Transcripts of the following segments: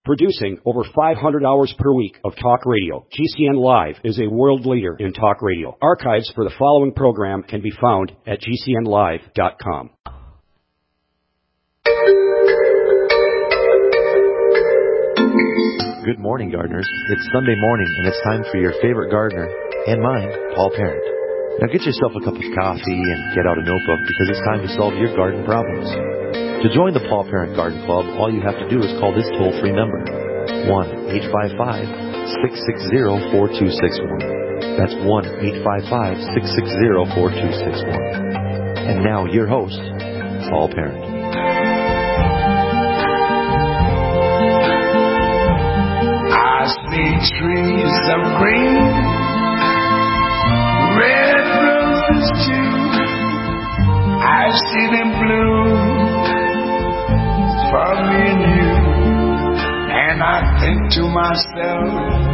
Producing over 500 hours per week of talk radio, GCN Live is a world leader in talk radio. Archives for the following program can be found at GCNlive.com. Good morning, gardeners. It's Sunday morning, and it's time for your favorite gardener, and mine, Paul Parent. Now get yourself a cup of coffee and get out a notebook because it's time to solve your garden problems. To join the Paul Parent Garden Club, all you have to do is call this toll-free number, 1-855-660-4261. That's 1-855-660-4261. And now, your host, Paul Parent. I see trees of green, red roses too. I see them bloom for me and you. And I think to myself,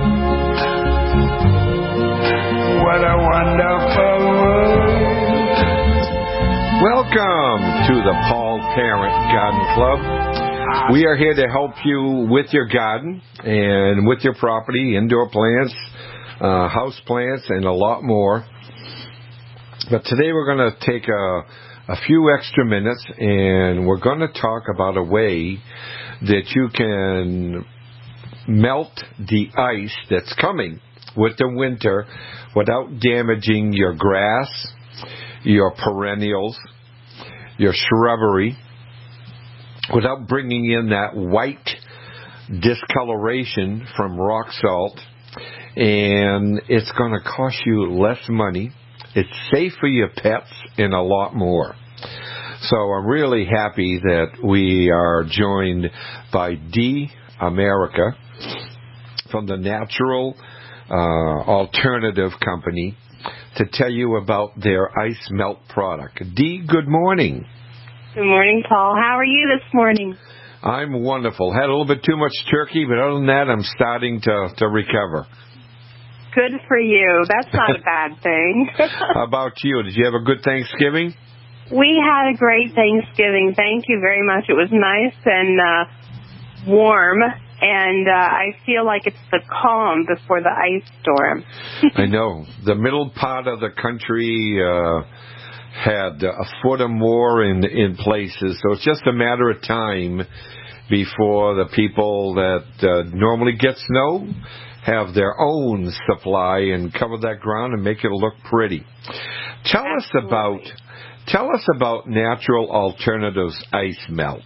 what a wonderful world. Welcome to the Paul Parent Garden Club. We are here to help you with your garden and with your property, indoor plants, house plants, and a lot more. But today we're going to take a few extra minutes, and we're going to talk about a way that you can melt the ice that's coming with the winter without damaging your grass, your perennials, your shrubbery, without bringing in that white discoloration from rock salt. And it's going to cost you less money. It's safe for your pets and a lot more. So I'm really happy that we are joined by D America from the Natural Alternative Company to tell you about their ice melt product. D, good morning. Good morning, Paul. How are you this morning? I'm wonderful. Had a little bit too much turkey, but other than that, I'm starting to recover. Good for you. That's not a bad thing. How about you? Did you have a good Thanksgiving? We had a great Thanksgiving. Thank you very much. It was nice and warm, and I feel like it's the calm before the ice storm. I know. The middle part of the country had a foot or more in places, so it's just a matter of time before the people that normally get snow have their own supply and cover that ground and make it look pretty. Tell us about Natural Alternatives Ice Melt.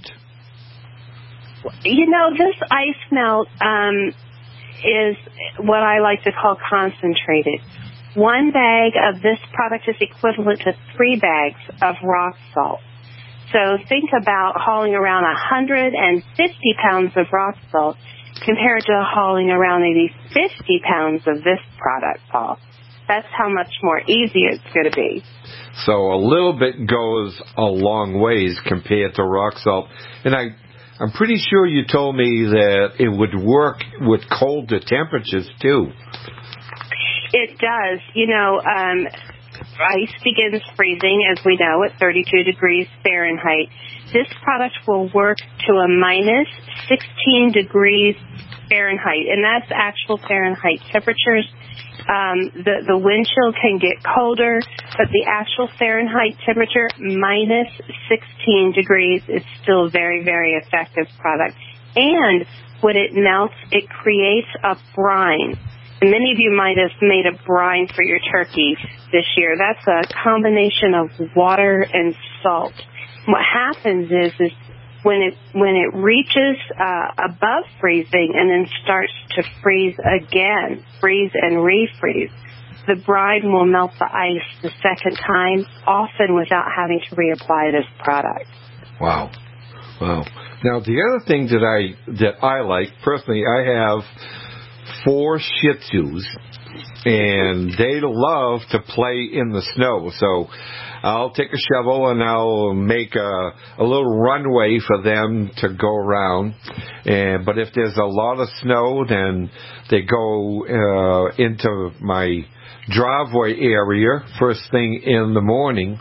You know, this ice melt is what I like to call concentrated. 1 bag of this product is equivalent to 3 bags of rock salt. So think about hauling around 150 pounds of rock salt compared to hauling around maybe 50 pounds of this product, Paul. That's how much more easy it's going to be. So a little bit goes a long ways compared to rock salt. And I'm pretty sure you told me that it would work with colder temperatures, too. It does. You know, ice begins freezing, as we know, at 32 degrees Fahrenheit. This product will work to a minus 16 degrees Fahrenheit, and that's actual Fahrenheit temperatures. The wind chill can get colder, but the actual Fahrenheit temperature, minus 16 degrees, is still a very, very effective product. And when it melts, it creates a brine. And many of you might have made a brine for your turkey this year. That's a combination of water and salt. What happens is when it reaches above freezing and then starts to freeze again, freeze and refreeze, the brine will melt the ice the second time, often without having to reapply this product. Wow. Now, the other thing that I like, personally, I have 4 Shih Tzus, and they love to play in the snow. So I'll take a shovel and I'll make a little runway for them to go around. But if there's a lot of snow, then they go into my driveway area first thing in the morning.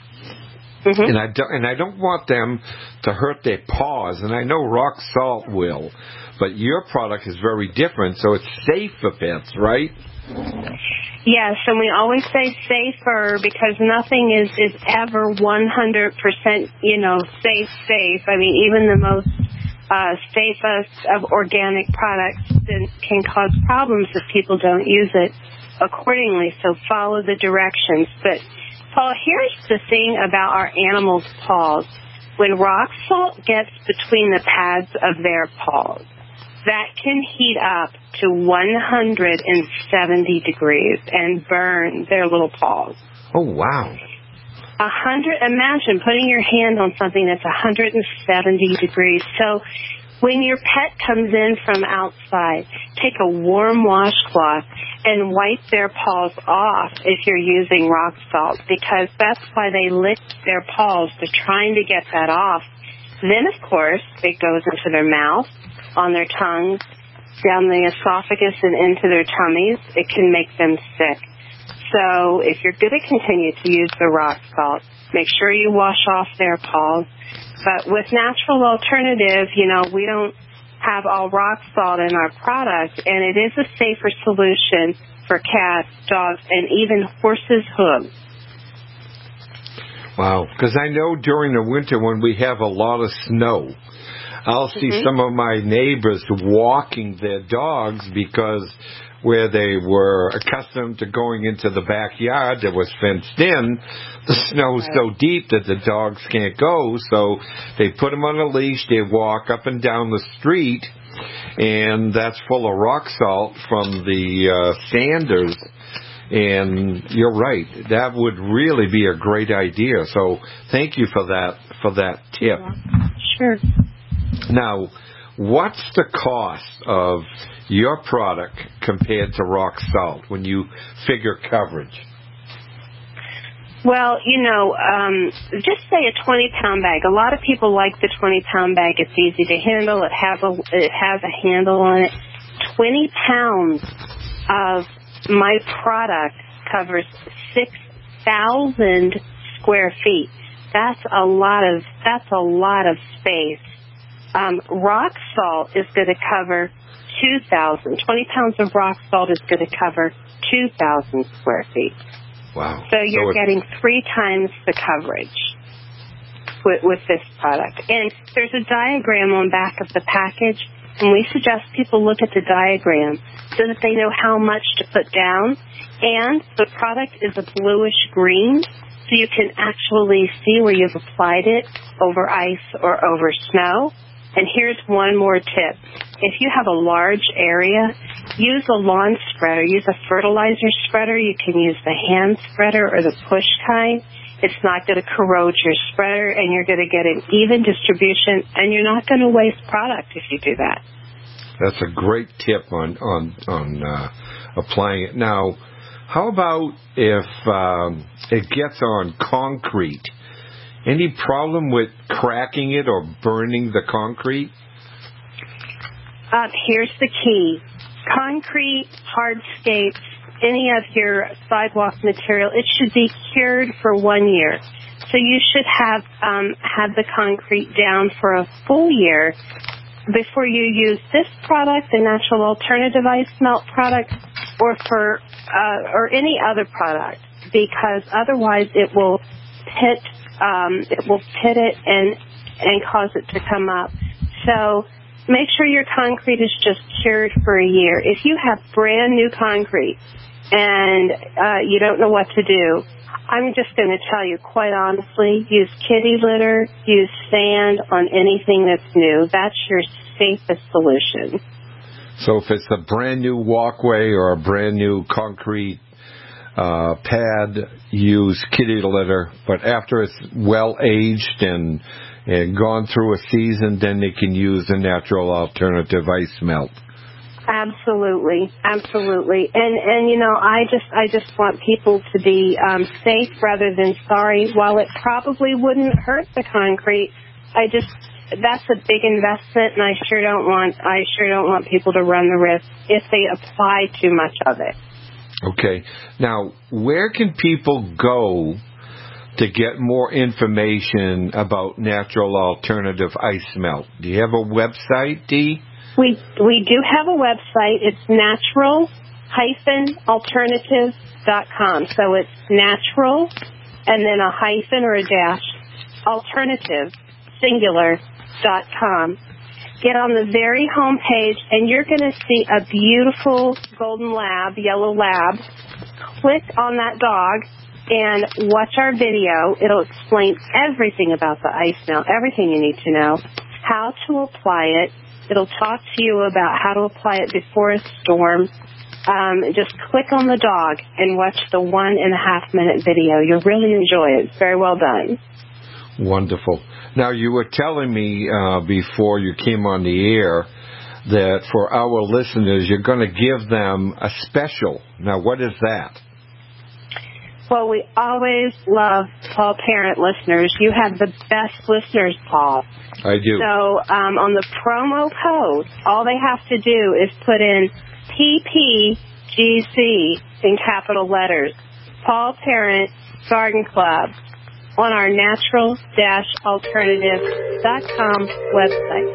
Mm-hmm. And I don't want them to hurt their paws, and I know rock salt will. but your product is very different, so it's safe for pets, right? Yes, and we always say safer because nothing is ever 100%, safe. I mean, even the most safest of organic products can cause problems if people don't use it accordingly, so follow the directions. But, Paul, here's the thing about our animals' paws. When rock salt gets between the pads of their paws, that can heat up to 170 degrees and burn their little paws. Oh, wow. Imagine putting your hand on something that's 170 degrees. So when your pet comes in from outside, take a warm washcloth and wipe their paws off if you're using rock salt, because that's why they lick their paws. They're trying to get that off. Then, of course, it goes into their mouth, on their tongues, down the esophagus and into their tummies. It can make them sick. So if you're going to continue to use the rock salt, make sure you wash off their paws. But with natural alternative, we don't have all rock salt in our product, and it is a safer solution for cats, dogs, and even horses' hooves. Wow, because I know during the winter when we have a lot of snow, I'll see some of my neighbors walking their dogs because where they were accustomed to going into the backyard that was fenced in, the snow's so deep that the dogs can't go, so they put them on a leash, they walk up and down the street, and that's full of rock salt from the sanders. And you're right, that would really be a great idea. So thank you for that tip. Sure. Now, what's the cost of your product compared to rock salt when you figure coverage? Well, just say a 20-pound bag. A lot of people like the 20-pound bag. It's easy to handle. It has a handle on it. 20 pounds of my product covers 6,000 square feet. That's a lot of space. Rock salt is going to cover 2,000. 20 pounds of rock salt is going to cover 2,000 square feet. Wow. So you're getting 3 times the coverage with this product. And there's a diagram on back of the package, and we suggest people look at the diagram so that they know how much to put down. And the product is a bluish green, so you can actually see where you've applied it over ice or over snow. And here's one more tip. If you have a large area, use a lawn spreader. Use a fertilizer spreader. You can use the hand spreader or the push kind. It's not going to corrode your spreader, and you're going to get an even distribution, and you're not going to waste product if you do that. That's a great tip on applying it. Now, how about if it gets on concrete? Any problem with cracking it or burning the concrete? Here's the key. Concrete, hardscapes, any of your sidewalk material, it should be cured for 1 year. So you should have the concrete down for a full year before you use this product, the natural alternative ice melt product, or any other product, because otherwise it will pit it and cause it to come up. So make sure your concrete is just cured for a year. If you have brand new concrete and you don't know what to do, I'm just going to tell you, quite honestly, use kitty litter, use sand on anything that's new. That's your safest solution. So if it's a brand new walkway or a brand new concrete pad, use kitty litter. But after it's well aged and gone through a season, then they can use the natural alternative ice melt. Absolutely. And I just want people to be safe rather than sorry. While it probably wouldn't hurt the concrete, that's a big investment, and I sure don't want people to run the risk if they apply too much of it. Okay. Now, where can people go to get more information about natural alternative ice melt? Do you have a website, Dee? We do have a website. It's natural-alternatives.com. So it's natural and then a hyphen or a dash, alternative, singular.com. Get on the very home page, and you're going to see a beautiful golden lab, yellow lab. Click on that dog and watch our video. It'll explain everything about the ice melt, everything you need to know, how to apply it. It'll talk to you about how to apply it before a storm. Just click on the dog and watch the 1.5 minute video. You'll really enjoy it. It's very well done. Wonderful. Now, you were telling me before you came on the air that for our listeners, you're going to give them a special. Now, what is that? Well, we always love Paul Parent listeners. You have the best listeners, Paul. I do. So on the promo code, all they have to do is put in PPGC in capital letters, Paul Parent Garden Club, on our natural-alternatives.com website,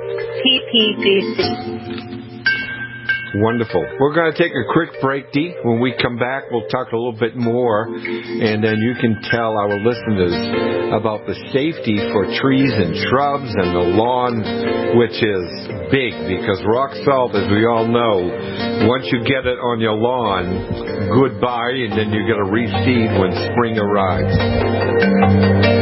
PPGC. Wonderful. We're going to take a quick break, Dee. When we come back, we'll talk a little bit more, and then you can tell our listeners about the safety for trees and shrubs and the lawn, which is big, because rock salt, as we all know, once you get it on your lawn, goodbye, and then you got to reseed when spring arrives.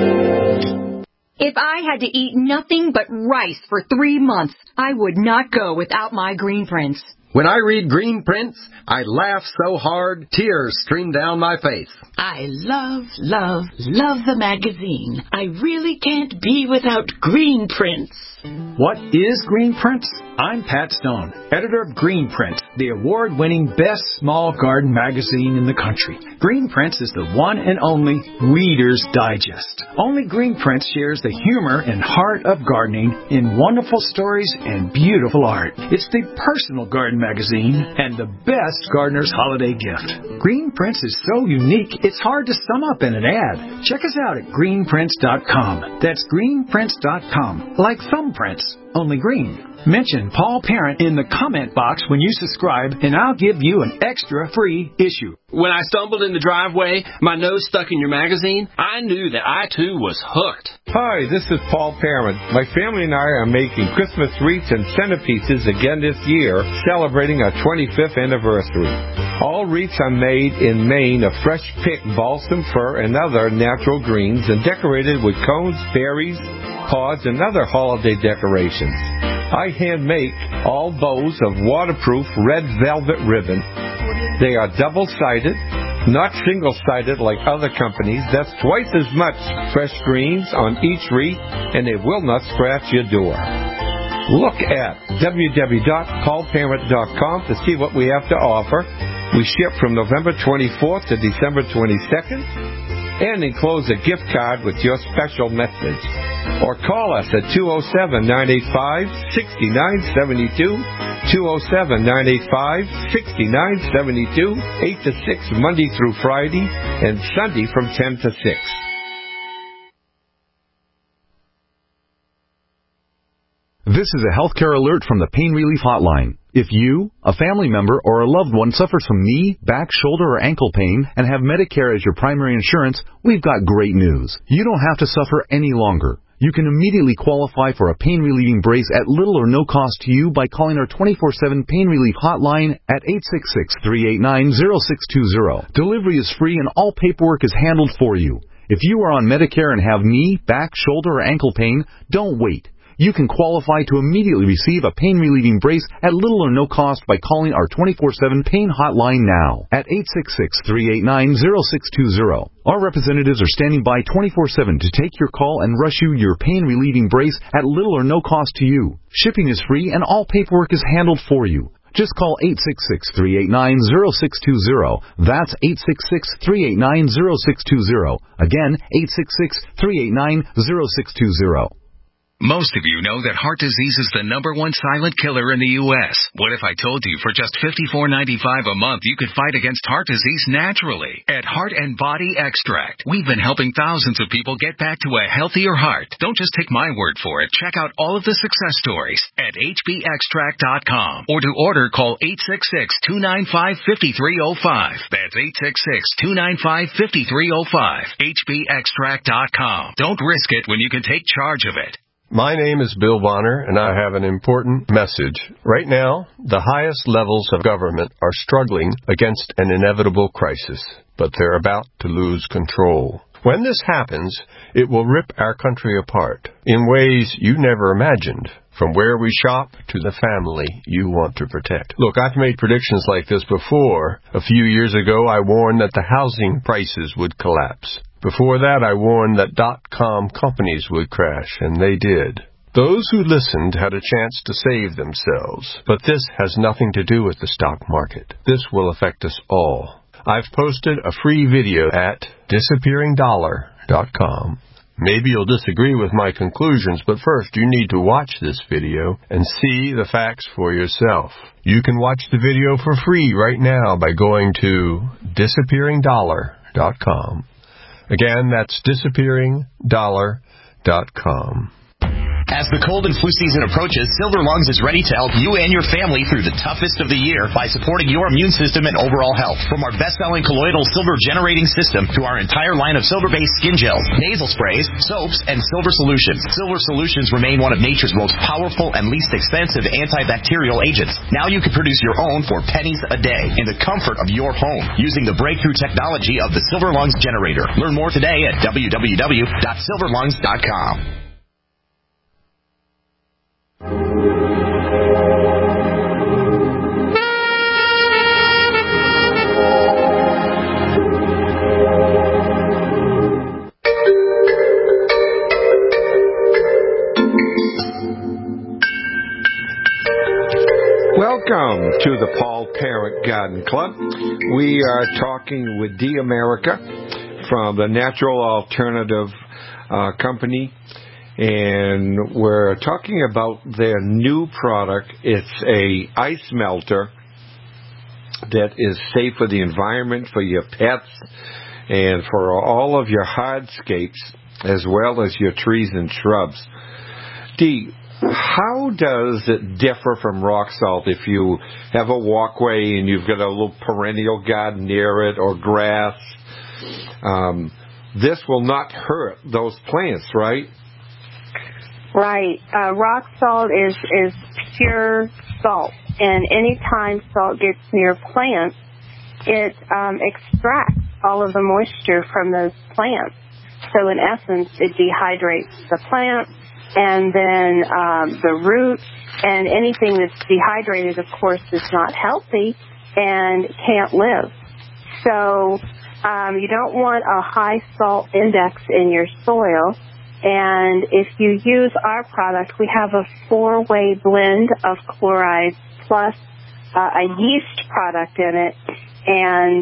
If I had to eat nothing but rice for 3 months, I would not go without my Green Prints. When I read Green Prints, I laugh so hard, tears stream down my face. I love the magazine. I really can't be without Green Prints. What is Green Prints? I'm Pat Stone, editor of Green Prints, the award-winning best small garden magazine in the country. Green Prints is the one and only Reader's Digest. Only Green Prints shares the humor and heart of gardening in wonderful stories and beautiful art. It's the personal garden magazine and the best gardener's holiday gift. Green Prints is so unique, it's hard to sum up in an ad. Check us out at greenprints.com. That's greenprints.com. Like thumbprints, only green. Mention Paul Parent in the comment box when you subscribe, and I'll give you an extra free issue. When I stumbled in the driveway, my nose stuck in your magazine, I knew that I, too, was hooked. Hi, this is Paul Parent. My family and I are making Christmas wreaths and centerpieces again this year, celebrating our 25th anniversary. All wreaths are made in Maine of fresh-picked balsam fir and other natural greens and decorated with cones, berries, pods, and other holiday decorations. I hand make all bows of waterproof red velvet ribbon. They are double-sided, not single-sided like other companies. That's twice as much fresh greens on each wreath, and they will not scratch your door. Look at www.paulparent.com to see what we have to offer. We ship from November 24th to December 22nd, and enclose a gift card with your special message. Or call us at 207-985-6972, 207-985-6972, 8 to 6, Monday through Friday, and Sunday from 10 to 6. This is a healthcare alert from the Pain Relief Hotline. If you, a family member, or a loved one suffers from knee, back, shoulder, or ankle pain and have Medicare as your primary insurance, we've got great news. You don't have to suffer any longer. You can immediately qualify for a pain-relieving brace at little or no cost to you by calling our 24/7 Pain Relief Hotline at 866-389-0620. Delivery is free and all paperwork is handled for you. If you are on Medicare and have knee, back, shoulder, or ankle pain, don't wait. You can qualify to immediately receive a pain-relieving brace at little or no cost by calling our 24/7 Pain Hotline now at 866-389-0620. Our representatives are standing by 24/7 to take your call and rush you your pain-relieving brace at little or no cost to you. Shipping is free and all paperwork is handled for you. Just call 866-389-0620. That's 866-389-0620. Again, 866-389-0620. Most of you know that heart disease is the #1 silent killer in the U.S. What if I told you for just $54.95 a month you could fight against heart disease naturally? At Heart and Body Extract, we've been helping thousands of people get back to a healthier heart. Don't just take my word for it. Check out all of the success stories at hbextract.com. Or to order, call 866-295-5305. That's 866-295-5305. hbextract.com. Don't risk it when you can take charge of it. My name is Bill Bonner, and I have an important message. Right now, the highest levels of government are struggling against an inevitable crisis, but they're about to lose control. When this happens, it will rip our country apart in ways you never imagined, from where we shop to the family you want to protect. Look, I've made predictions like this before. A few years ago, I warned that the housing prices would collapse. Before that, I warned that .com companies would crash, and they did. Those who listened had a chance to save themselves, but this has nothing to do with the stock market. This will affect us all. I've posted a free video at disappearingdollar.com. Maybe you'll disagree with my conclusions, but first you need to watch this video and see the facts for yourself. You can watch the video for free right now by going to disappearingdollar.com. Again, that's disappearingdollar.com. As the cold and flu season approaches, Silver Lungs is ready to help you and your family through the toughest of the year by supporting your immune system and overall health. From our best-selling colloidal silver generating system to our entire line of silver-based skin gels, nasal sprays, soaps, and silver solutions. Silver solutions remain one of nature's most powerful and least expensive antibacterial agents. Now you can produce your own for pennies a day in the comfort of your home using the breakthrough technology of the Silver Lungs generator. Learn more today at www.silverlungs.com. Welcome to the Paul Parent Garden Club. We are talking with D America from the Natural Alternative Company, and we're talking about their new product. It's a ice melter that is safe for the environment, for your pets, and for all of your hardscapes, as well as your trees and shrubs. D, how does it differ from rock salt if you have a walkway and you've got a little perennial garden near it or grass? This will not hurt those plants, right? Right. Rock salt is pure salt, and anytime salt gets near plants, it extracts all of the moisture from those plants. So in essence, it dehydrates the plant, and then the roots, and anything that's dehydrated, of course, is not healthy and can't live. So you don't want a high salt index in your soil. And if you use our product, we have a 4-way blend of chlorides plus a yeast product in it. And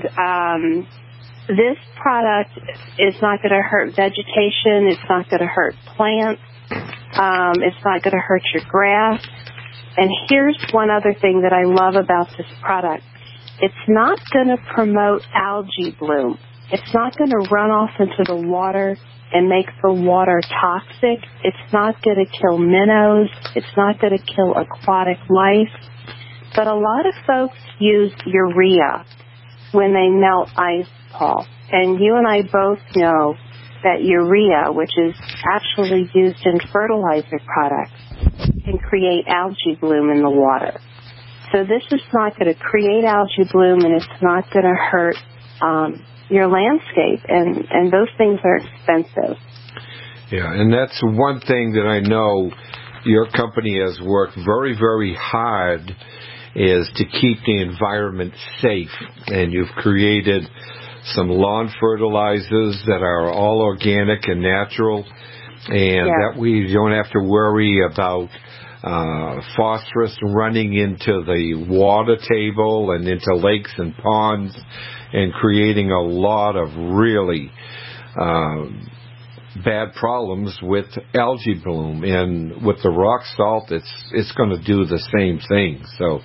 this product is not going to hurt vegetation. It's not going to hurt plants. It's not going to hurt your grass. And here's one other thing that I love about this product. It's not going to promote algae bloom. It's not going to run off into the water and make the water toxic. It's not going to kill minnows. It's not going to kill aquatic life. But a lot of folks use urea when they melt ice, Paul. And you and I both know that urea, which is actually used in fertilizer products, can create algae bloom in the water. So this is not going to create algae bloom, and it's not going to hurt your landscape, and those things are expensive. Yeah, and that's one thing that I know your company has worked very, very hard is to keep the environment safe, and you've created some lawn fertilizers that are all organic and natural, and that we don't have to worry about phosphorus running into the water table and into lakes and ponds and creating a lot of really bad problems with algae bloom, and with the rock salt, it's going to do the same thing. So,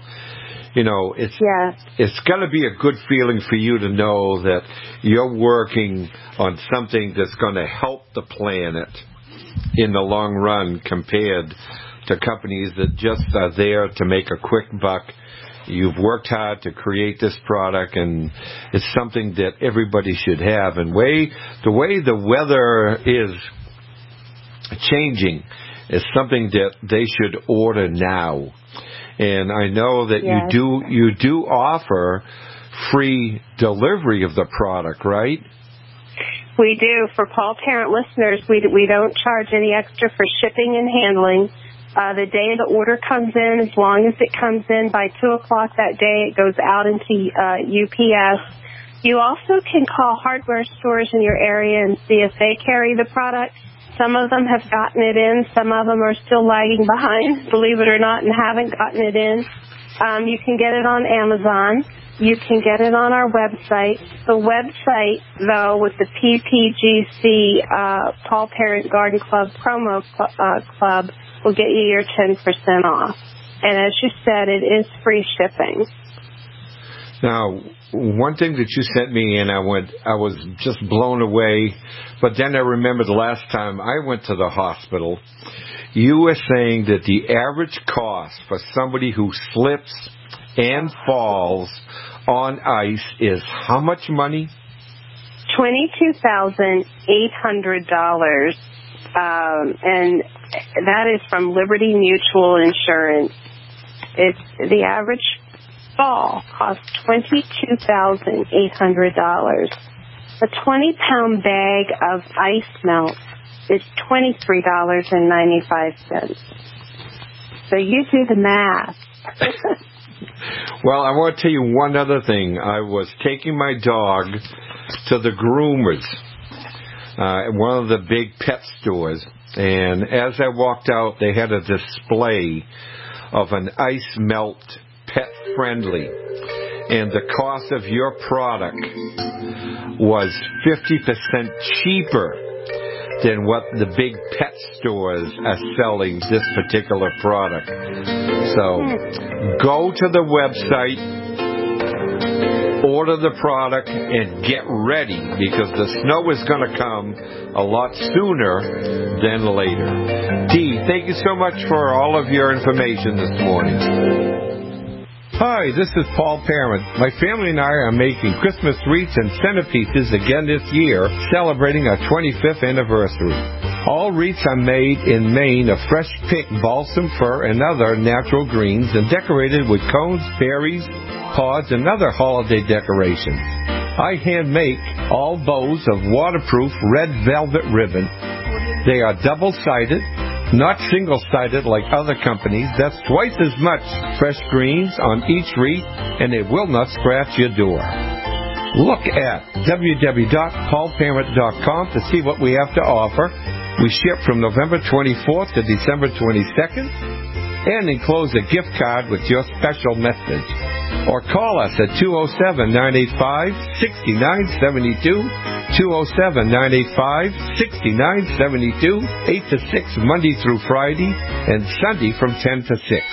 it's going to be a good feeling for you to know that you're working on something that's going to help the planet in the long run, compared to companies that just are there to make a quick buck. You've worked hard to create this product, and it's something that everybody should have. And the way the weather is changing is something that they should order now. And I know that you do offer free delivery of the product, right? We do. For Paul Parent listeners, we don't charge any extra for shipping and handling. The day the order comes in, as long as it comes in by 2 o'clock that day, it goes out into UPS. You also can call hardware stores in your area and see if they carry the product. Some of them have gotten it in. Some of them are still lagging behind, believe it or not, and haven't gotten it in. You can get it on Amazon. You can get it on our website. The website, though, with the PPGC Paul Parent Garden Club promo club, will get you your 10% off. And as you said, it is free shipping. Now, one thing that you sent me, and I was just blown away, but then I remembered the last time I went to the hospital, you were saying that the average cost for somebody who slips and falls on ice is how much money? $22,800. And that is from Liberty Mutual Insurance. It's the average fall costs $22,800. A 20-pound bag of ice melt is $23.95. So you do the math. Well, I want to tell you one other thing. I was taking my dog to the groomers at one of the big pet stores, and as I walked out, they had a display of an ice melt pet friendly, and the cost of your product was 50% cheaper than what the big pet stores are selling this particular product. So go to the website, order the product, and get ready, because the snow is going to come a lot sooner than later. Dee, thank you so much for all of your information this morning. Hi, this is Paul Parent. My family and I are making Christmas wreaths and centerpieces again this year, celebrating our 25th anniversary. All wreaths are made in Maine of fresh picked balsam fir and other natural greens, and decorated with cones, berries, pods, and other holiday decorations. I hand make all bows of waterproof red velvet ribbon. They are double-sided, not single-sided like other companies. That's twice as much fresh greens on each wreath, and it will not scratch your door. Look at www.paulparent.com to see what we have to offer. We ship from November 24th to December 22nd, and enclose a gift card with your special message. Or call us at 207-985-6972, 207-985-6972, 8 to 6 Monday through Friday, and Sunday from 10 to 6.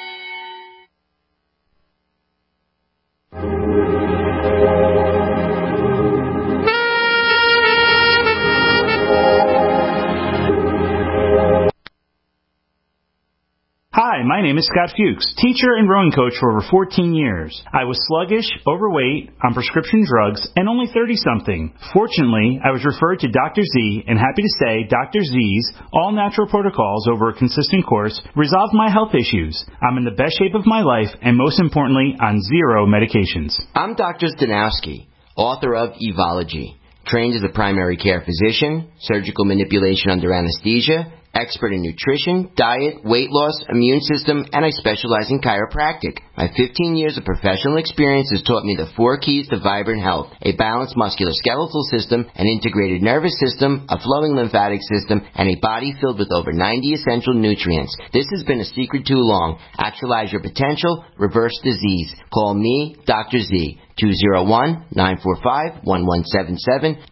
Hi, my name is Scott Fuchs, teacher and rowing coach for over 14 years. I was sluggish, overweight, on prescription drugs, and only 30-something. Fortunately, I was referred to Dr. Z, and happy to say Dr. Z's all-natural protocols over a consistent course resolved my health issues. I'm in the best shape of my life, and most importantly, on 0 medications. I'm Dr. Stanowski, author of Evology, trained as a primary care physician, surgical manipulation under anesthesia, expert in nutrition, diet, weight loss, immune system, and I specialize in chiropractic. My 15 years of professional experience has taught me the 4 keys to vibrant health: a balanced musculoskeletal system, an integrated nervous system, a flowing lymphatic system, and a body filled with over 90 essential nutrients. This has been a secret too long. Actualize your potential, reverse disease. Call me, Dr. Z, 201-945-1177,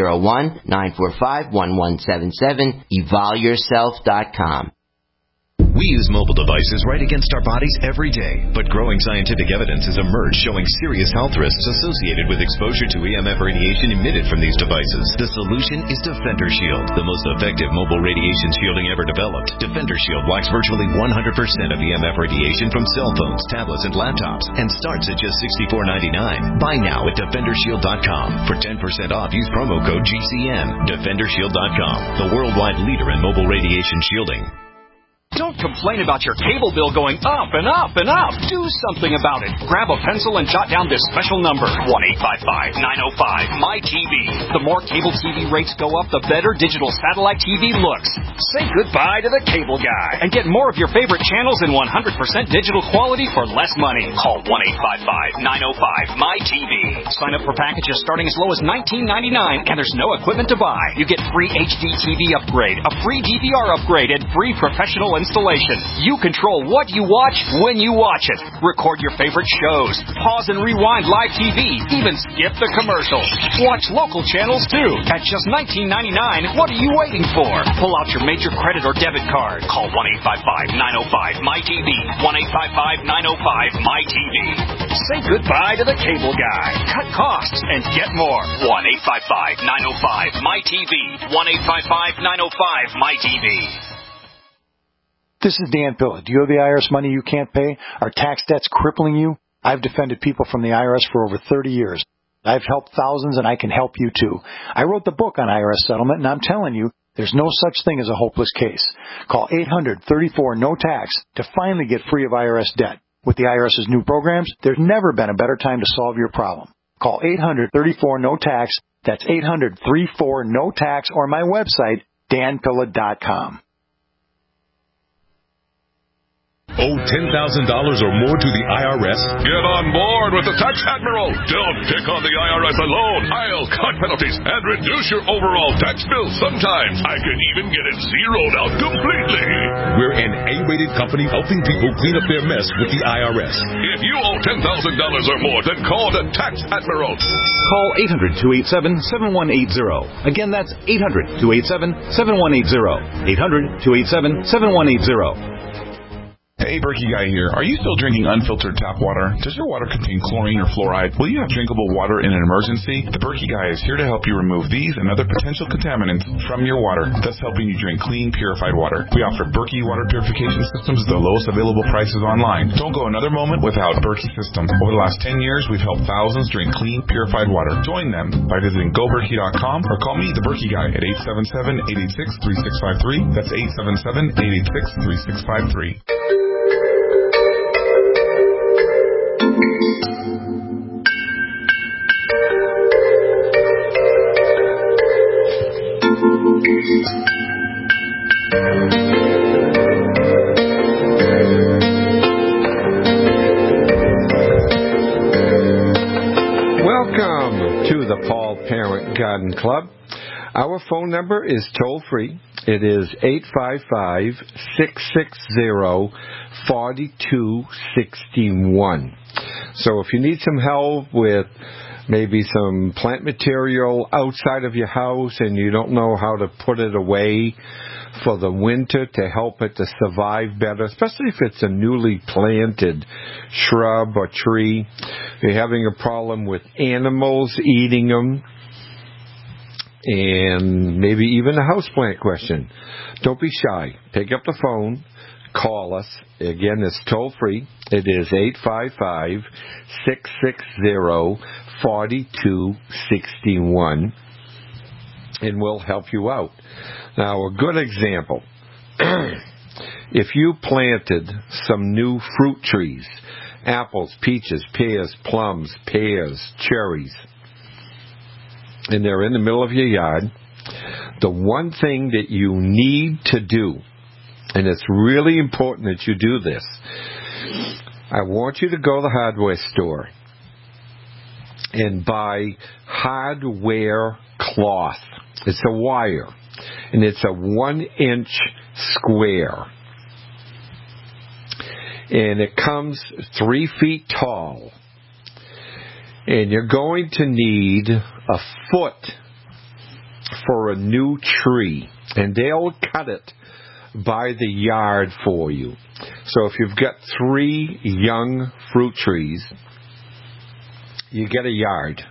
201-945-1177, evolyourself.com. We use mobile devices right against our bodies every day, but growing scientific evidence has emerged showing serious health risks associated with exposure to EMF radiation emitted from these devices. The solution is Defender Shield, the most effective mobile radiation shielding ever developed. Defender Shield blocks virtually 100% of EMF radiation from cell phones, tablets, and laptops, and starts at just $64.99. Buy now at DefenderShield.com. For 10% off, use promo code GCN. DefenderShield.com, the worldwide leader in mobile radiation shielding. Don't complain about your cable bill going up and up and up. Do something about it. Grab a pencil and jot down this special number, 1-855-905-MY-TV. The more cable TV rates go up, the better digital satellite TV looks. Say goodbye to the cable guy and get more of your favorite channels in 100% digital quality for less money. Call 1-855-905-MY-TV. Sign up for packages starting as low as $19.99, and there's no equipment to buy. You get free HD TV upgrade, a free DVR upgrade, and free professional installation. You control what you watch when you watch it. Record your favorite shows. Pause and rewind live TV. Even skip the commercials. Watch local channels too. At just $19.99, what are you waiting for? Pull out your major credit or debit card. Call 1-855-905-MY-TV. 1-855-905-MY-TV. Say goodbye to the cable guy. Cut costs and get more. 1-855-905-MY-TV. 1-855-905-MY-TV. This is Dan Pilla. Do you have the IRS money you can't pay? Are tax debts crippling you? I've defended people from the IRS for over 30 years. I've helped thousands, and I can help you too. I wrote the book on IRS settlement, and I'm telling you, there's no such thing as a hopeless case. Call 800-34-NO-TAX to finally get free of IRS debt. With the IRS's new programs, there's never been a better time to solve your problem. Call 800-34-NO-TAX. That's 800-34-NO-TAX, or my website, danpilla.com. Owe $10,000 or more to the IRS? Get on board with the Tax Admiral. Don't pick on the IRS alone. I'll cut penalties and reduce your overall tax bill. Sometimes I can even get it zeroed out completely. We're an A-rated company helping people clean up their mess with the IRS. If you owe $10,000 or more, then call the Tax Admiral. Call 800-287-7180. Again, that's 800-287-7180. 800-287-7180. Hey, Berkey Guy here. Are you still drinking unfiltered tap water? Does your water contain chlorine or fluoride? Will you have drinkable water in an emergency? The Berkey Guy is here to help you remove these and other potential contaminants from your water, thus helping you drink clean, purified water. We offer Berkey water purification systems at the lowest available prices online. Don't go another moment without a Berkey system. Over the last 10 years, we've helped thousands drink clean, purified water. Join them by visiting GoBerkey.com or call me, the Berkey Guy, at 877-886-3653. That's 877-886-3653. Welcome to the Paul Parent Garden Club. Our phone number is toll free. It is 855-660-4261. So if you need some help with maybe some plant material outside of your house and you don't know how to put it away for the winter to help it to survive better, especially if it's a newly planted shrub or tree, you're having a problem with animals eating them, and maybe even a houseplant question, don't be shy. Pick up the phone. Call us. Again, it's toll free. It is 855-660-4261, and we'll help you out. Now, a good example, if you planted some new fruit trees, apples, peaches, pears, plums, pears, cherries, and they're in the middle of your yard, the one thing that you need to do, and it's really important that you do this, I want you to go to the hardware store and buy hardware cloth. It's a wire, and it's a 1-inch square. And it comes 3 feet tall. And you're going to need a foot for a new tree. And they'll cut it by the yard for you. So if you've got 3 young fruit trees, you get a yard.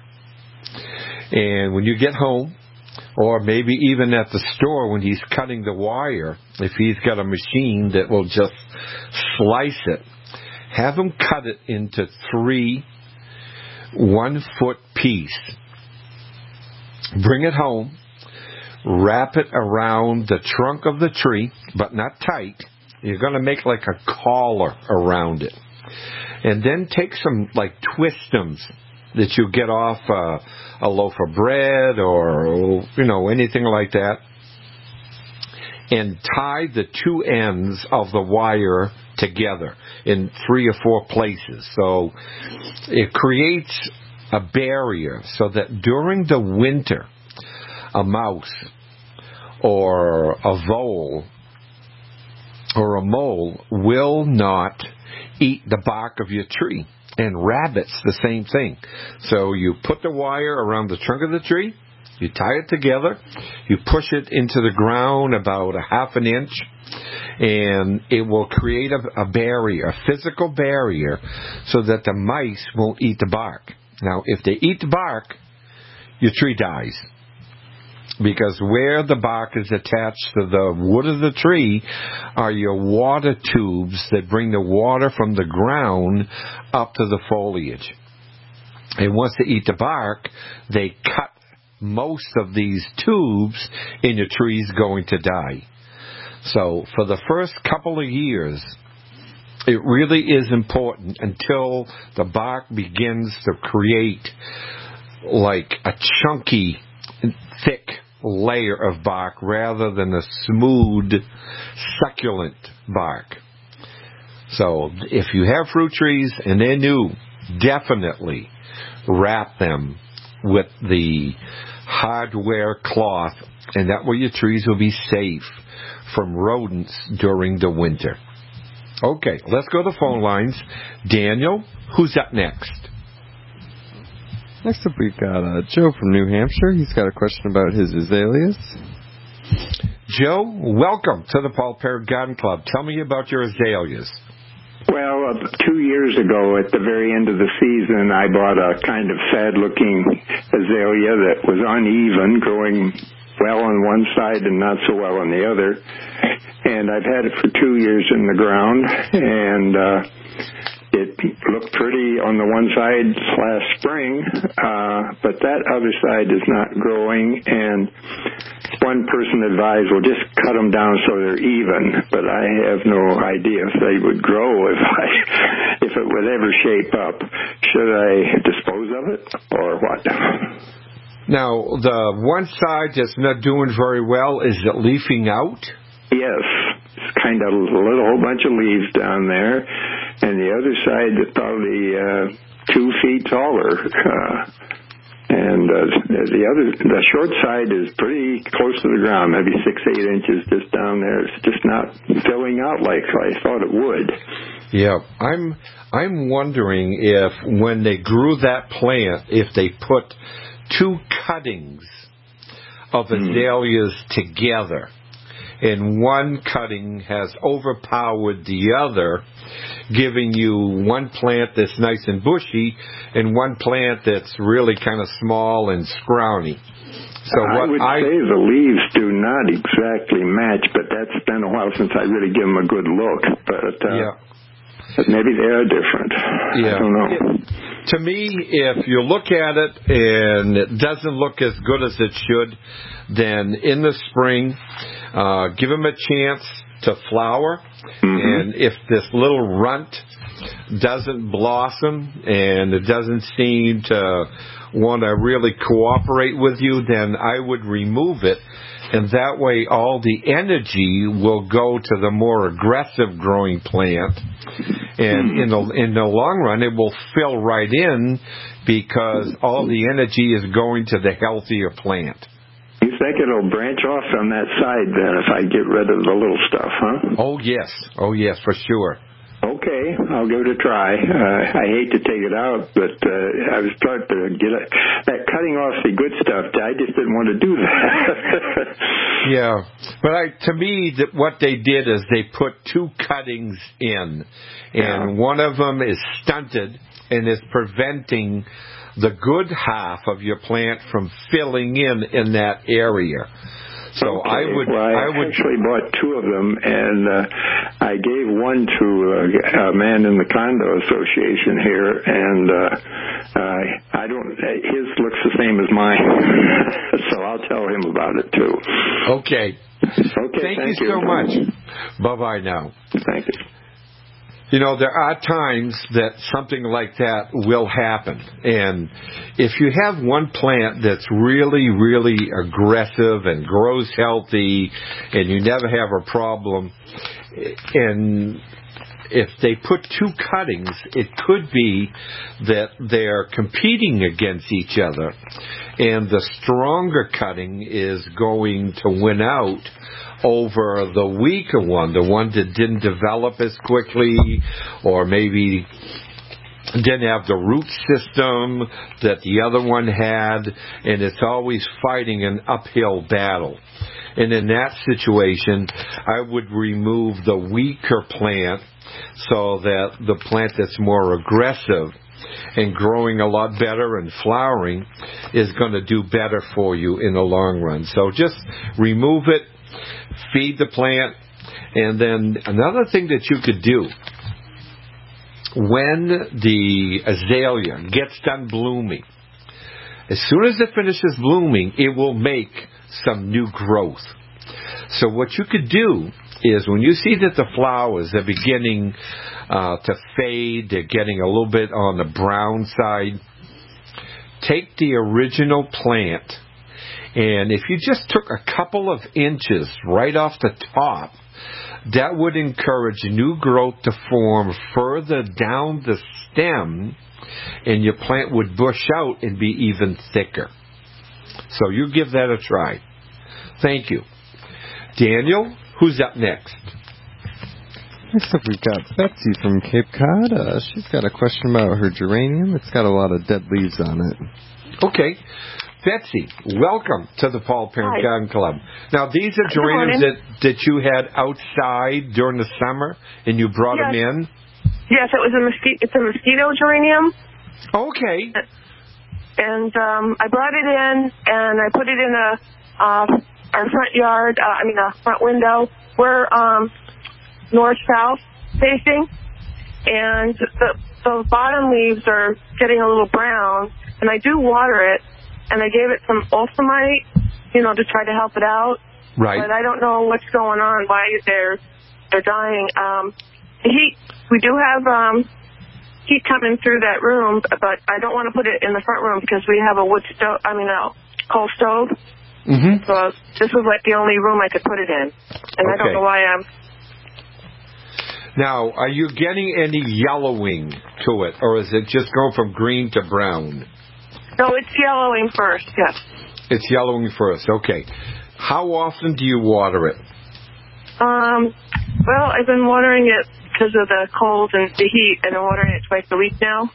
And when you get home, or maybe even at the store when he's cutting the wire, if he's got a machine that will just slice it, have him cut it into 3 1-foot pieces. Bring it home, wrap it around the trunk of the tree, but not tight. You're going to make like a collar around it. And then take some like twistums that you get off a loaf of bread or, anything like that, and tie the 2 ends of the wire together in 3 or 4 places. So it creates a barrier so that during the winter, a mouse or a vole or a mole will not eat the bark of your tree. And rabbits, the same thing. So you put the wire around the trunk of the tree, you tie it together, you push it into the ground about a half an inch, and it will create a barrier, a physical barrier, so that the mice won't eat the bark. Now, if they eat the bark, your tree dies. Because where the bark is attached to the wood of the tree are your water tubes that bring the water from the ground up to the foliage. And once they eat the bark, they cut most of these tubes and your tree's going to die. So for the first couple of years, it really is important until the bark begins to create like a chunky, thick layer of bark rather than a smooth, succulent bark. So if you have fruit trees and they're new, definitely wrap them with the hardware cloth, and that way your trees will be safe from rodents during the winter. Okay, let's go to the phone lines. Daniel, who's up next? Next up, we've got Joe from New Hampshire. He's got a question about his azaleas. Joe, welcome to the Paul Parrott Garden Club. Tell me about your azaleas. Well, 2 years ago, at the very end of the season, I bought a kind of sad-looking azalea that was uneven, growing well on one side and not so well on the other. And I've had it for 2 years in the ground, and it looked pretty on the one side last spring, but that other side is not growing, and one person advised, well, just cut them down so they're even, but I have no idea if they would grow, if it would ever shape up. Should I dispose of it, or what? Now, the one side that's not doing very well, is it leafing out? Yes, it's kind of a whole bunch of leaves down there, and the other side is probably 2 feet taller. And the short side is pretty close to the ground, maybe 6-8 inches just down there. It's just not filling out like I thought it would. Yeah, I'm wondering if when they grew that plant, if they put 2 cuttings of azaleas together, and one cutting has overpowered the other, giving you one plant that's nice and bushy and one plant that's really kind of small and scrawny. So I would say the leaves do not exactly match, but that's been a while since I really give them a good look. But maybe they are different. Yeah. I don't know. To me, if you look at it and it doesn't look as good as it should, then in the spring, give them a chance to flower. And if this little runt doesn't blossom and it doesn't seem to want to really cooperate with you, then I would remove it. And that way all the energy will go to the more aggressive growing plant. And in the long run, it will fill right in because all the energy is going to the healthier plant. You think it'll branch off on that side then if I get rid of the little stuff, huh? Oh, yes, for sure. Okay. Okay, I'll give it a try. I hate to take it out, but I was starting to get that cutting off the good stuff. I just didn't want to do that. Yeah, but to me, what they did is they put 2 cuttings in, and one of them is stunted and is preventing the good half of your plant from filling in that area. So okay. I would actually bought 2 of them, and I gave one to a man in the condo association here, and I don't. His looks the same as mine, so I'll tell him about it too. Okay. Okay. Thank you so much. Bye now. Thank you. You know, there are times that something like that will happen. And if you have one plant that's really, really aggressive and grows healthy and you never have a problem, and if they put 2 cuttings, it could be that they're competing against each other, and the stronger cutting is going to win out over the weaker one, the one that didn't develop as quickly, or maybe didn't have the root system that the other one had, and it's always fighting an uphill battle. And in that situation, I would remove the weaker plant so that the plant that's more aggressive and growing a lot better and flowering is going to do better for you in the long run. So just remove it, feed the plant, and then another thing that you could do, when the azalea gets done blooming, as soon as it finishes blooming, it will make some new growth. So what you could do is when you see that the flowers are beginning to fade, they're getting a little bit on the brown side, take the original plant, and if you just took a couple of inches right off the top, that would encourage new growth to form further down the stem, and your plant would bush out and be even thicker. So you give that a try. Thank you. Daniel, who's up next? Next up, we've got Betsy from Cape Cod. She's got a question about her geranium. It's got a lot of dead leaves on it. Okay. Betsy, welcome to the Paul Parent Garden Club. Now, these are geraniums that you had outside during the summer, and you brought them in? Yes, it's a mosquito geranium. Okay. And I brought it in, and I put it in our front yard, a front window. We're north-south facing, and the bottom leaves are getting a little brown, and I do water it, and I gave it some ulsamite, to try to help it out. Right. But I don't know what's going on, why they're dying. Heat, we do have heat coming through that room, but I don't want to put it in the front room because we have a coal stove. Mm-hmm. So this was like the only room I could put it in. And I don't know why I'm... Now, are you getting any yellowing to it, or is it just going from green to brown? No, it's yellowing first, yes. It's yellowing first, okay. How often do you water it? Well, I've been watering it because of the cold and the heat. I've been watering it twice a week now.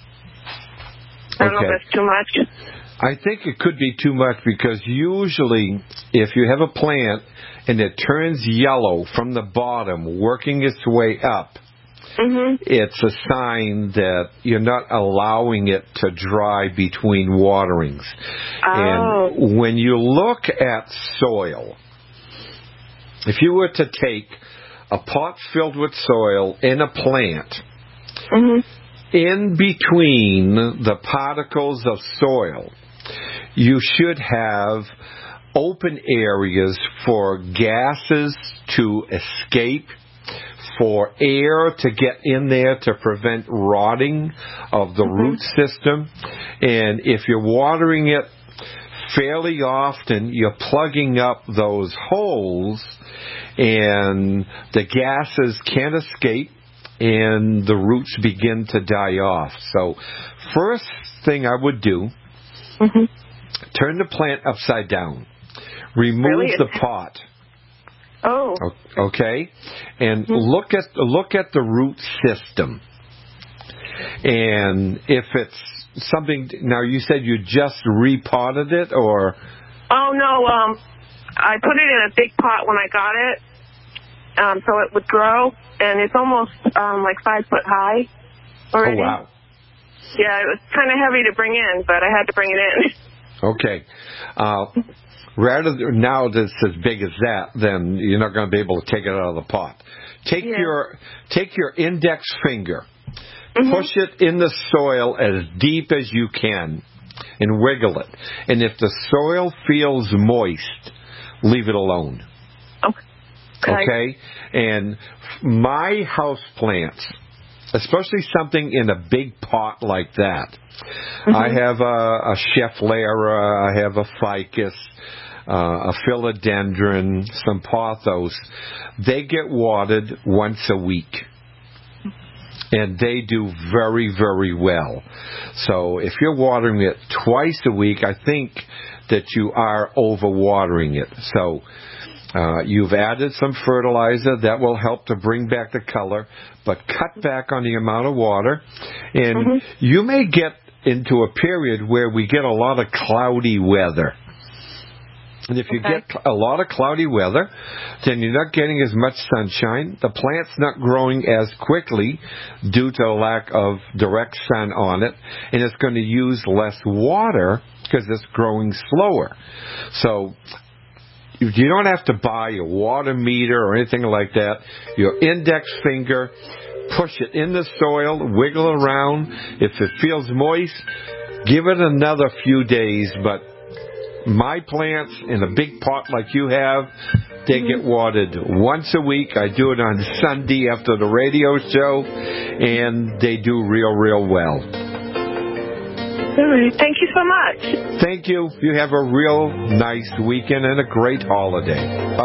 I don't know if that's too much. I think it could be too much because usually if you have a plant and it turns yellow from the bottom, working its way up, it's a sign that you're not allowing it to dry between waterings. Oh. And when you look at soil, if you were to take a pot filled with soil in a plant, in between the particles of soil, you should have open areas for gases to escape, for air to get in there to prevent rotting of the root system. And if you're watering it fairly often, you're plugging up those holes, and the gases can't escape, and the roots begin to die off. So first thing I would do, turn the plant upside down. Remove the pot. Oh. Okay, and look at the root system, and if it's something. Now you said you just repotted it, or? Oh no, I put it in a big pot when I got it, so it would grow, and it's almost like 5 foot high already. Oh wow. Yeah, it was kind of heavy to bring in, but I had to bring it in. Okay. Rather than now that it's as big as that, then you're not going to be able to take it out of the pot. Take your index finger, push it in the soil as deep as you can, and wiggle it. And if the soil feels moist, leave it alone. Okay? And my house plants, especially something in a big pot like that, I have a Schefflera, I have a ficus, a philodendron, some pothos. They get watered once a week. And they do very, very well. So if you're watering it twice a week, I think that you are overwatering it. So you've added some fertilizer. That will help to bring back the color. But cut back on the amount of water. And you may get into a period where we get a lot of cloudy weather. And if you get a lot of cloudy weather, then you're not getting as much sunshine. The plant's not growing as quickly due to a lack of direct sun on it. And it's going to use less water because it's growing slower. So you don't have to buy a water meter or anything like that. Your index finger, push it in the soil, wiggle around. If it feels moist, give it another few days. But my plants in a big pot like you have, they get watered once a week. I do it on Sunday after the radio show, and they do real, real well. Thank you so much. Thank you. You have a real nice weekend and a great holiday.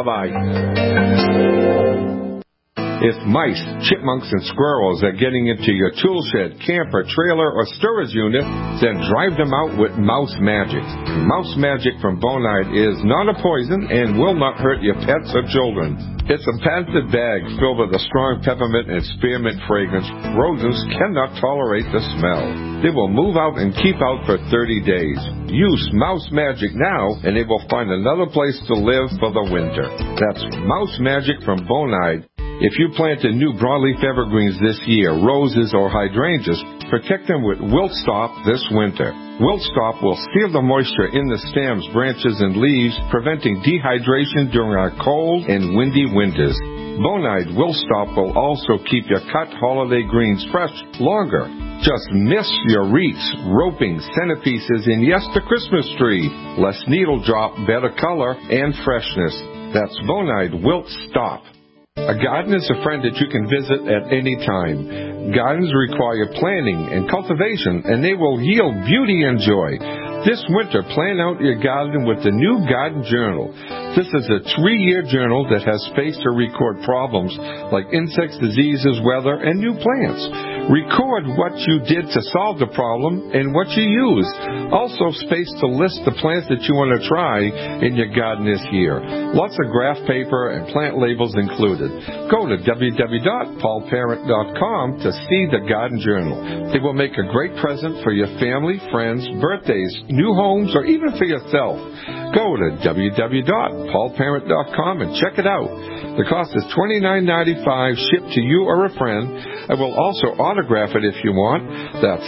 Bye-bye. If mice, chipmunks, and squirrels are getting into your tool shed, camper, trailer, or storage unit, then drive them out with Mouse Magic. Mouse Magic from Bonide is not a poison and will not hurt your pets or children. It's a patented bag filled with a strong peppermint and spearmint fragrance. Rodents cannot tolerate the smell. They will move out and keep out for 30 days. Use Mouse Magic now, and they will find another place to live for the winter. That's Mouse Magic from Bonide. If you planted new broadleaf evergreens this year, roses or hydrangeas, protect them with Wilt Stop this winter. Wilt Stop will seal the moisture in the stems, branches, and leaves, preventing dehydration during our cold and windy winters. Bonide Wilt Stop will also keep your cut holiday greens fresh longer. Just mist your wreaths, roping, centerpieces, and yes, the Christmas tree. Less needle drop, better color, and freshness. That's Bonide Wilt Stop. A garden is a friend that you can visit at any time. Gardens require planning and cultivation, and they will yield beauty and joy. This winter, plan out your garden with the new Garden Journal. This is a 3-year journal that has space to record problems like insects, diseases, weather, and new plants. Record what you did to solve the problem and what you used. Also, space to list the plants that you want to try in your garden this year. Lots of graph paper and plant labels included. Go to www.paulparent.com to see the Garden Journal. It will make a great present for your family, friends, birthdays, new homes, or even for yourself. Go to www.paulparent.com and check it out. The cost is $29.95 shipped to you or a friend. I will also autograph it if you want. That's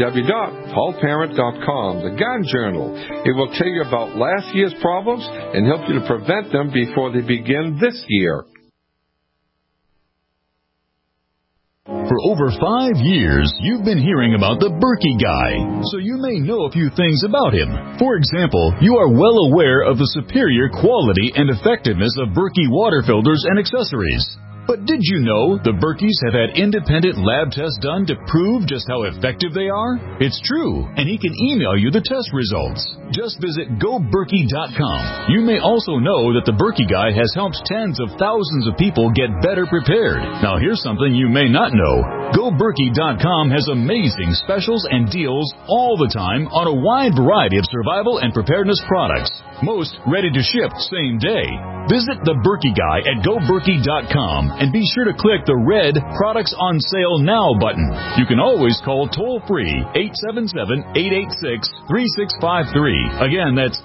www.paulparent.com. The Garden Journal. It will tell you about last year's problems and help you to prevent them before they begin this year. For over 5 years, you've been hearing about the Berkey Guy, so you may know a few things about him. For example, you are well aware of the superior quality and effectiveness of Berkey water filters and accessories. But did you know the Berkeys have had independent lab tests done to prove just how effective they are? It's true, and he can email you the test results. Just visit GoBerkey.com. You may also know that the Berkey Guy has helped tens of thousands of people get better prepared. Now here's something you may not know. GoBerkey.com has amazing specials and deals all the time on a wide variety of survival and preparedness products. Most ready to ship same day. Visit the Berkey Guy at GoBerkey.com and be sure to click the red Products on Sale Now button. You can always call toll-free 877-886-3653. Again, that's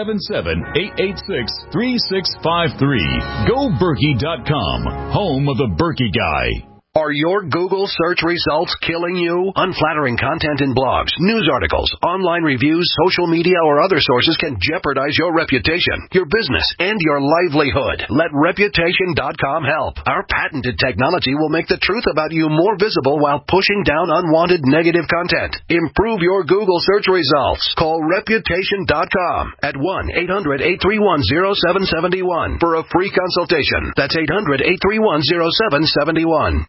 877-886-3653. GoBerkey.com, home of the Berkey Guy. Are your Google search results killing you? Unflattering content in blogs, news articles, online reviews, social media, or other sources can jeopardize your reputation, your business, and your livelihood. Let Reputation.com help. Our patented technology will make the truth about you more visible while pushing down unwanted negative content. Improve your Google search results. Call Reputation.com at 1-800-831-0771 for a free consultation. That's 800-831-0771.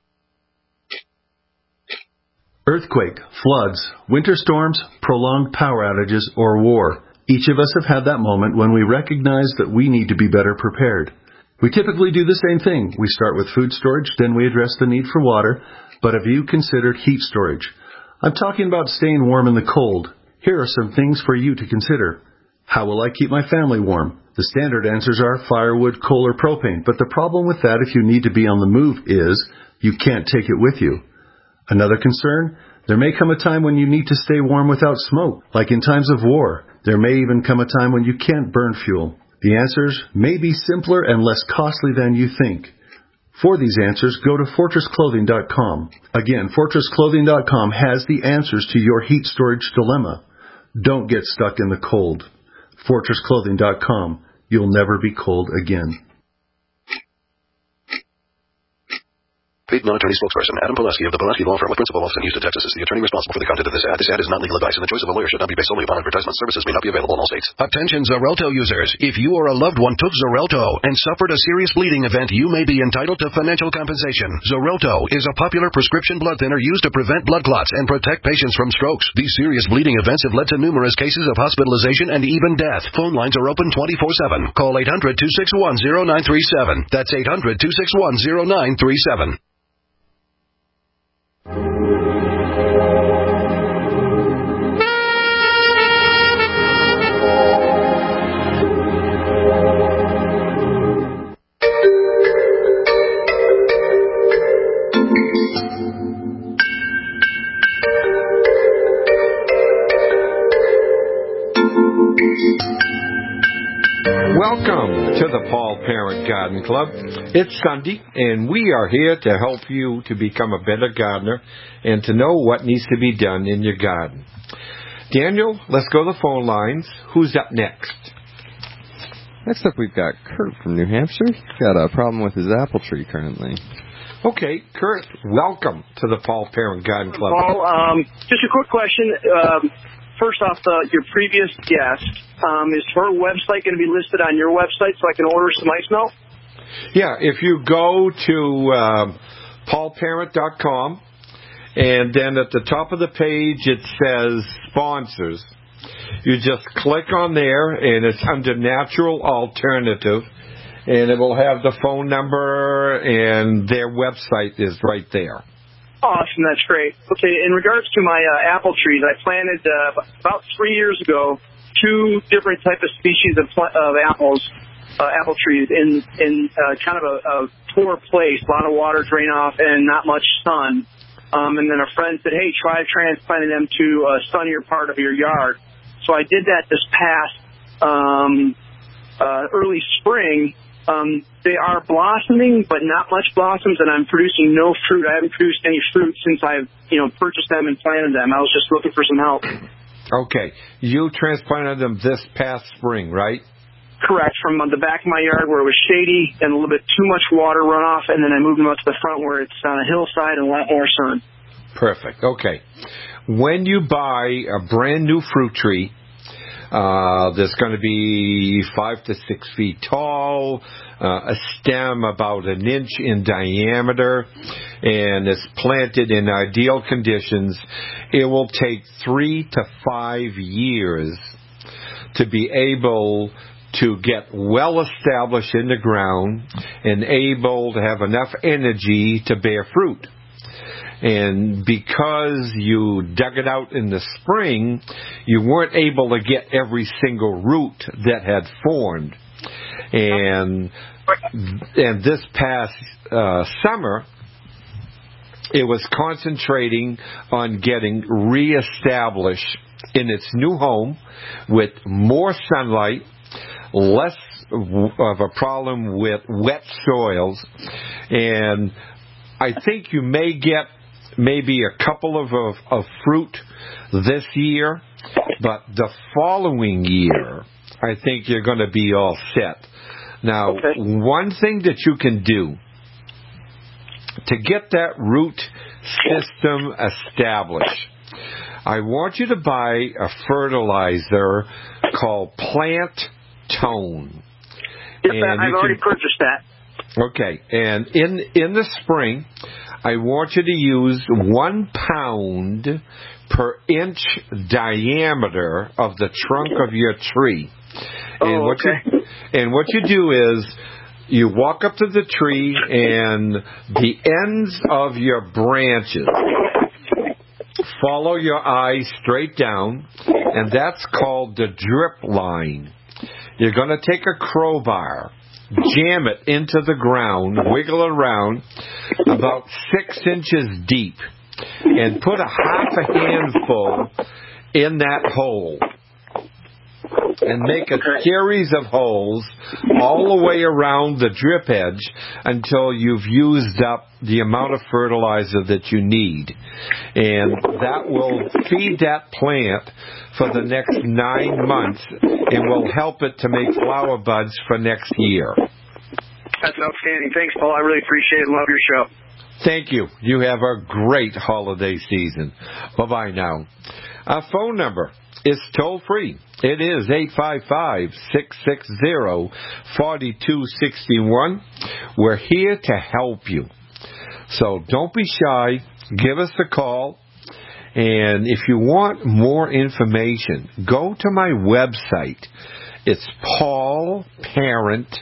Earthquake, floods, winter storms, prolonged power outages, or war. Each of us have had that moment when we recognize that we need to be better prepared. We typically do the same thing. We start with food storage, then we address the need for water. But have you considered heat storage? I'm talking about staying warm in the cold. Here are some things for you to consider. How will I keep my family warm? The standard answers are firewood, coal, or propane. But the problem with that if you need to be on the move is you can't take it with you. Another concern, there may come a time when you need to stay warm without smoke, like in times of war. There may even come a time when you can't burn fuel. The answers may be simpler and less costly than you think. For these answers, go to FortressClothing.com. Again, FortressClothing.com has the answers to your heat storage dilemma. Don't get stuck in the cold. FortressClothing.com. You'll never be cold again. Paid non-attorney spokesperson Adam Pileski of the Pileski Law Firm with principal office in Houston, Texas is the attorney responsible for the content of this ad. This ad is not legal advice, and the choice of a lawyer should not be based solely upon advertisement. Services may not be available in all states. Attention Xarelto users. If you or a loved one took Xarelto and suffered a serious bleeding event, you may be entitled to financial compensation. Xarelto is a popular prescription blood thinner used to prevent blood clots and protect patients from strokes. These serious bleeding events have led to numerous cases of hospitalization and even death. Phone lines are open 24/7. Call 800-261-0937. That's 800-261-0937. Welcome to the Paul Parent Garden Club. It's Sunday, and we are here to help you to become a better gardener and to know what needs to be done in your garden. Daniel, let's go to the phone lines. Who's up next? Next up, we've got Kurt from New Hampshire. He's got a problem with his apple tree currently. Okay, Kurt, welcome to the Paul Parent Garden Club. Paul, just a quick question. First off, your previous guest, is her website going to be listed on your website so I can order some ice melt? Yeah, if you go to paulparent.com, and then at the top of the page it says sponsors. You just click on there, and it's under Natural Alternative, and it will have the phone number, and their website is right there. Awesome, that's great. Okay, in regards to my apple trees, I planted about 3 years ago 2 different type of species of apple trees in kind of a poor place, a lot of water drain off and not much sun. And then a friend said, hey, try transplanting them to a sunnier part of your yard. So I did that this past early spring. They are blossoming, but not much blossoms, and I'm producing no fruit. I haven't produced any fruit since I've, purchased them and planted them. I was just looking for some help. Okay. You transplanted them this past spring, right? Correct. From the back of my yard where it was shady and a little bit too much water runoff, and then I moved them up to the front where it's on a hillside and a lot more sun. Perfect. Okay. When you buy a brand new fruit tree, that's going to be 5 to 6 feet tall, a stem about 1 inch in diameter, and it's planted in ideal conditions. It will take 3 to 5 years to be able to get well established in the ground and able to have enough energy to bear fruit. And because you dug it out in the spring, you weren't able to get every single root that had formed. And this past summer, it was concentrating on getting reestablished in its new home with more sunlight, less of a problem with wet soils, and I think you may get maybe a couple of fruit this year, but the following year, I think you're going to be all set. Now, one thing that you can do to get that root system established, I want you to buy a fertilizer called Plant Tone. Yes, I've already purchased that. Okay, and in the spring, I want you to use 1 pound per inch diameter of the trunk of your tree. And what you do is you walk up to the tree and the ends of your branches follow your eye straight down, and that's called the drip line. You're going to take a crowbar, jam it into the ground, wiggle around about 6 inches deep, and put a half a handful in that hole. And make a series of holes all the way around the drip edge until you've used up the amount of fertilizer that you need. And that will feed that plant for the next 9 months and will help it to make flower buds for next year. That's outstanding. Thanks, Paul. I really appreciate it and love your show. Thank you. You have a great holiday season. Bye-bye now. Our phone number is toll-free. It is 855-660-4261. We're here to help you. So don't be shy. Give us a call. And if you want more information, go to my website. It's paulparent,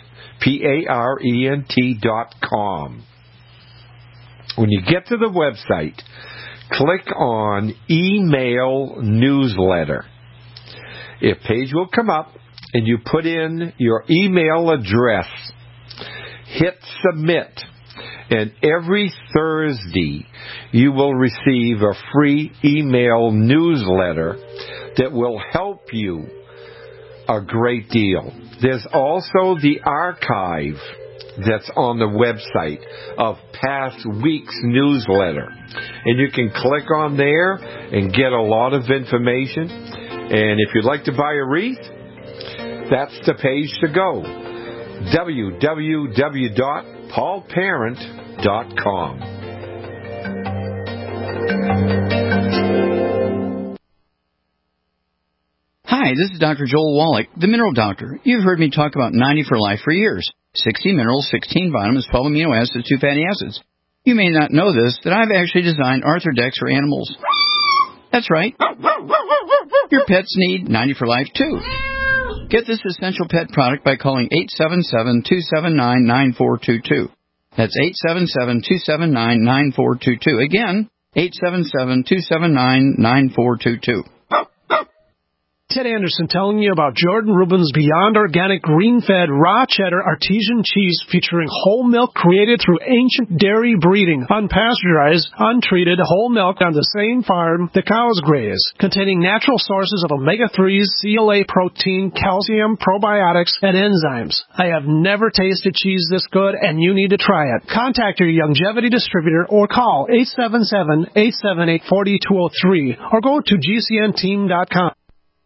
PARENT.com. When you get to the website, click on Email Newsletter. A page will come up, and you put in your email address. Hit Submit. And every Thursday, you will receive a free email newsletter that will help you a great deal. There's also the archive that's on the website of past week's newsletter. And you can click on there and get a lot of information. And if you'd like to buy a wreath, that's the page to go. www.paulparent.com. Hi, this is Dr. Joel Wallach, the Mineral Doctor. You've heard me talk about 90 for Life for years. 60 minerals, 16 vitamins, 12 amino acids, 2 fatty acids. You may not know this, that I've actually designed Arthrodex for animals. That's right. Your pets need 90 for Life, too. Get this essential pet product by calling 877-279-9422. That's 877-279-9422. Again, 877-279-9422. Ted Anderson telling you about Jordan Rubin's Beyond Organic Green-Fed Raw Cheddar Artesian Cheese featuring whole milk created through ancient dairy breeding, unpasteurized, untreated whole milk on the same farm the cows graze, containing natural sources of omega-3s, CLA protein, calcium, probiotics, and enzymes. I have never tasted cheese this good, and you need to try it. Contact your Longevity distributor or call 877-878-4203 or go to gcnteam.com.